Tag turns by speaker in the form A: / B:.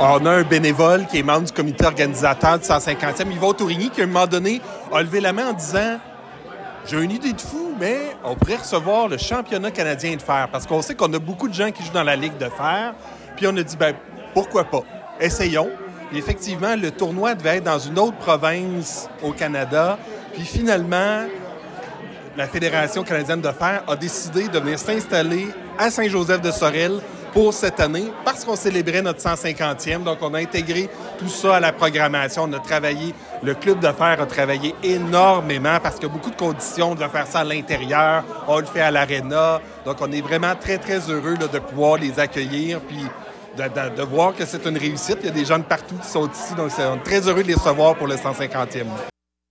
A: On a un bénévole qui est membre du comité organisateur du 150e, Yvon Tourigny, qui à un moment donné a levé la main en disant « J'ai une idée de fou, mais on pourrait recevoir le championnat canadien de fer. » Parce qu'on sait qu'on a beaucoup de gens qui jouent dans la Ligue de fer. Puis on a dit « Pourquoi pas? Essayons. » Et effectivement, le tournoi devait être dans une autre province au Canada. Puis finalement, la Fédération canadienne de fer a décidé de venir s'installer à Saint-Joseph-de-Sorel pour cette année, parce qu'on célébrait notre 150e. Donc, on a intégré tout ça à la programmation. On a travaillé, le club de fer a travaillé énormément parce qu'il y a beaucoup de conditions de faire ça à l'intérieur. On le fait à l'aréna. Donc, on est vraiment très, très heureux là, de pouvoir les accueillir puis de voir que c'est une réussite. Il y a des gens de partout qui sont ici. Donc, on est très heureux de les recevoir pour le 150e.